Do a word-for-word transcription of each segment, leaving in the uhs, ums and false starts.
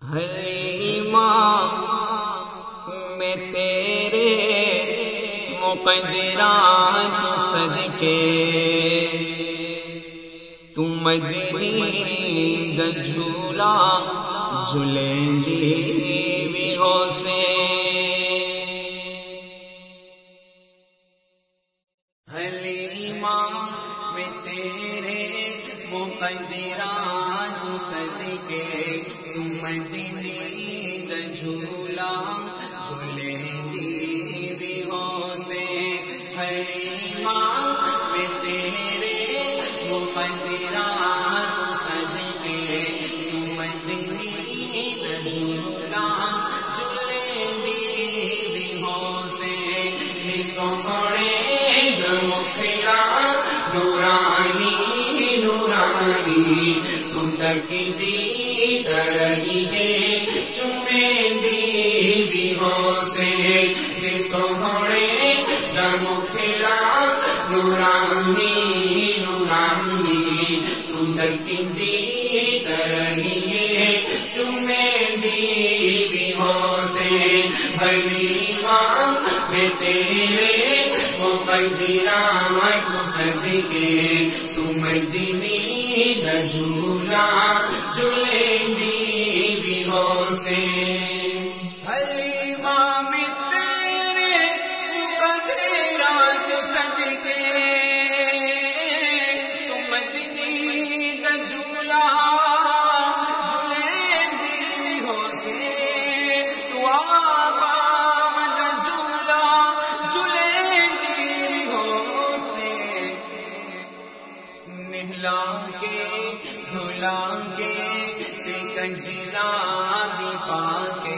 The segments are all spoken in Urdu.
حلیمہ میں تیرے مقدرات صدقے تو مدنی دا جھولا جھولیں دی بھی ہو سے حلیمہ میں تیرے مقدرات صدقے تو مدنی دا جھولا جھولیں دی بھی ہو سے حلیمہ میں تیرے مقدرات صدقے تو مدنی دا جھولا جھولیں دی بھی ہو سے سوڑے مکھڑا نورانی نورانی تم تک دی ترہی ہے چمیں دی بھی ہو سے سوڑے مکھڑا نورانی نورانی تم تک دی ترہی ہے چمیں دی بھی ہو سے حلیمہ میں تیرے مقدرات صدقے تو مدنی دا جھولا جھولیں دی بھی ہو سے حلیمہ میں تیرے مقدرات صدقے تو مدنی دا جھولا جھولیں دی بھی ہو سے تو آقا دا جھولا جھولیں نہلا کے دھلا کے تے کنجلا بھی پاکے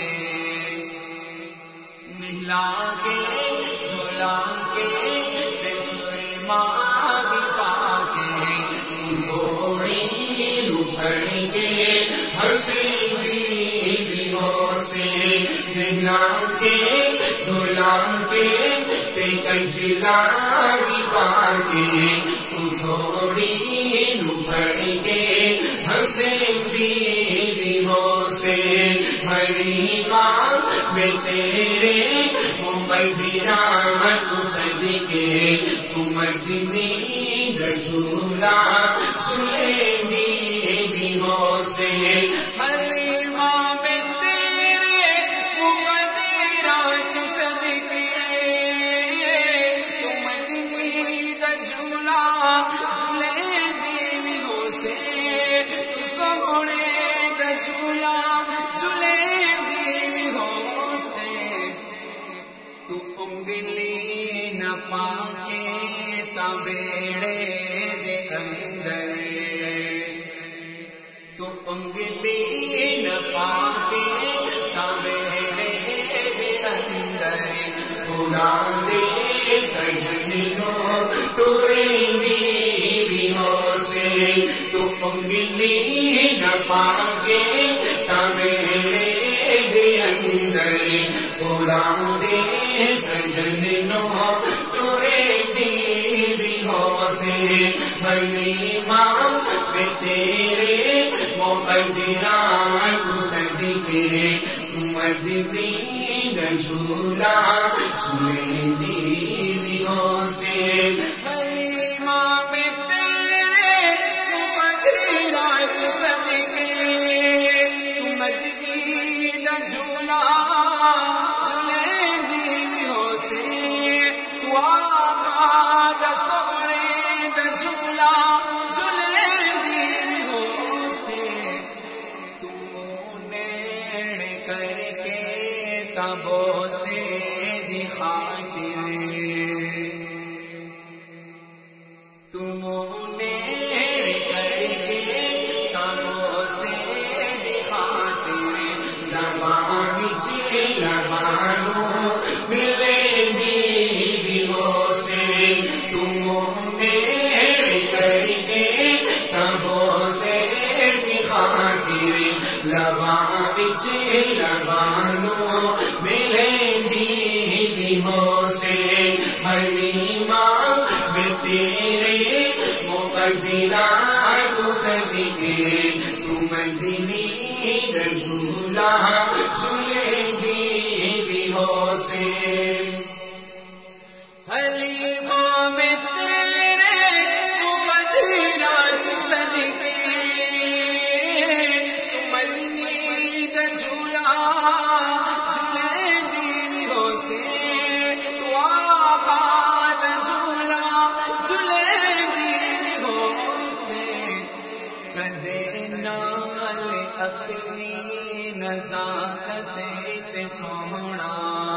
نہلا کے دھلا کے تے سرما بھی پاکے گھوڑی لپڑ کے ہنسی بھی ہو سے نہلا کے دھلا کے تے کنجلا بھی پاکے تھوڑی لپڑ کے ہنسے بھی ہو سے حلیمہ میں تیرے مقدرات صدقے تو مدنی دا جھولا جھولیں دی بھی ہو سے حلیمہ میں تیرے مقدرات صدقے تو مدنی دا جھولا جھولیں دی بھی ہو سے تو سوڑے دا جھولا جھولیں دی بھی ہو سے تو انگلی نہ پاکے تابیڑے دے اندر تو انگلی نہ پاکے تابیڑے دے اندر پورا دے سجنوں ٹوریں دی بھی ہو سے تو انگلی نہ پاکے تابیڑے دے اندر پورا دے سجنوں ٹوریں دی بھی ہو سے حلیمہ میں تیرے مقدرات صدقے تو مدنی دا جھولا جھولیں دی بھی ہو سے حلیمہ میں تیرے مقدرات صدقے تو مدنی دا جھولا جھولیں دی بھی ہو سے تو آقا دا سوڑے دا جھولا جھولیں دی بھی ہو سے تم نیڑ کر کے تابوں سے دکھاتے تم نیڑ کر کے تابوں سے دکھاتے لبان چے لبانوں ملیں دی بھی ہو سے تم نیڑ کر کے تابوں سے دکھاتے لبان چے لبانوں ملیں دی بھی ہو سے حلیمہ میں تیرے مقدرات صدقے تو مدنی جھولا جھولے گی بیووں سے حلیمہ میں تیرے مدینہ صدقے مدنی کا جھولا جھولے گی بیووں سے تو آقا کا جھولا جھولے گی بیووں سے کدے نال اپنی نزاکت تے سونا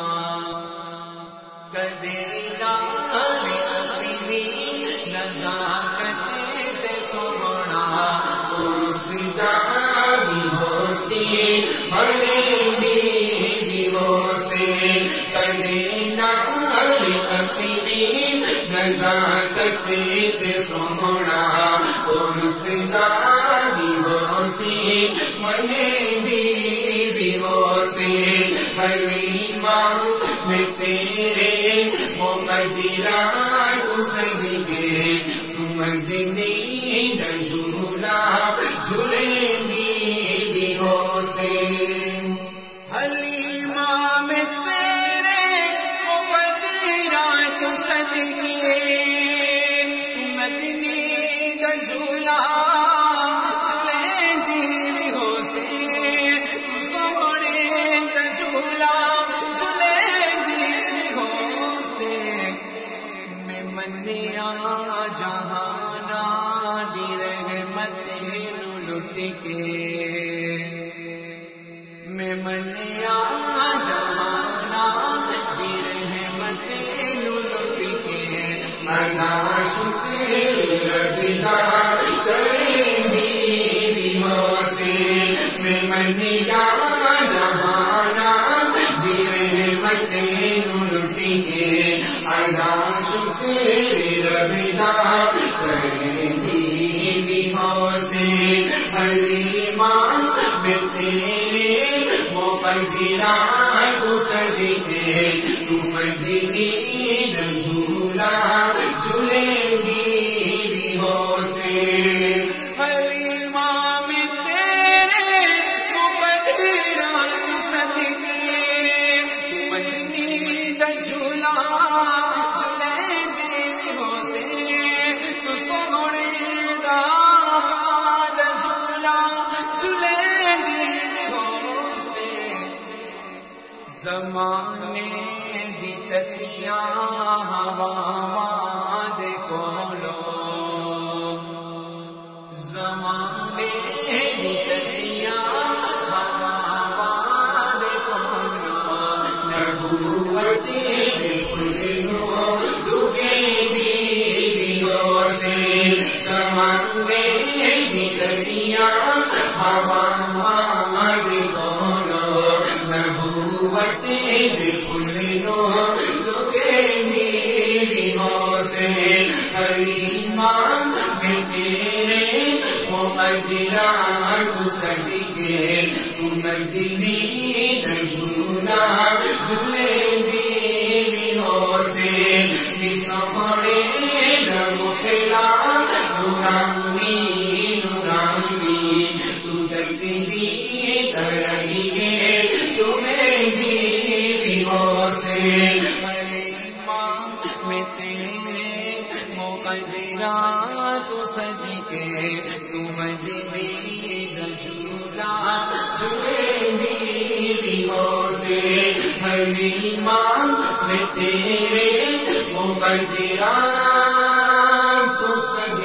کدے نال اپنی نزاکت تے سونا رسدا بیووں سے بھلے بیووں سے کدے نال اپنی نزاکت تے سونا رسدا بیووں سے منے بیووں سے حلیمہ میں تیرے مقدرہ تو صدقے مدنی کا جھولا جھولے گی بیووں سے حلیمہ میں تیرے مقدرہ تو صدقے مدنی کا جھولا جہانا دی رحمت نو لٹ کے میں منیا جہانا دی رحمت نو لٹ کے ادا شکر بنا کریں گی بیووں سے میں منیا جہانا دی رحمت نو لٹ کے ادا شکر بنا کریں گی بیووں سے حلیمہ میں تیرے مقدرہ تو صدقے مدنی کا جھولا جھولے گی بیووں سے حلیمہ میں تیرے مقدرہ تو صدقے مدنی کا جھولا زمانے دی تتیاں ہواواں دے کولو زمانے دی تتیاں ہواواں دے کولو نبوت دے کھلنو دکے بیووں سے زمانے دی تتیاں ہواواں دے کولو نبوت کھلنو دکے بیووں سے حلیمہ میں تیرے مقدرہ تو صدقے مدنی کا جھولا جھولے گی بیووں سے سوڑے مخلا نورانی نورانی تو تکبیر کریں گے تمہیں دی بیووں سے حلیمہ میں تیرے مقدرہ تو صدقے مدنی کا جھولا جھولے گی بیووں سے حلیمہ میں تیرے مقدرہ تو صدقے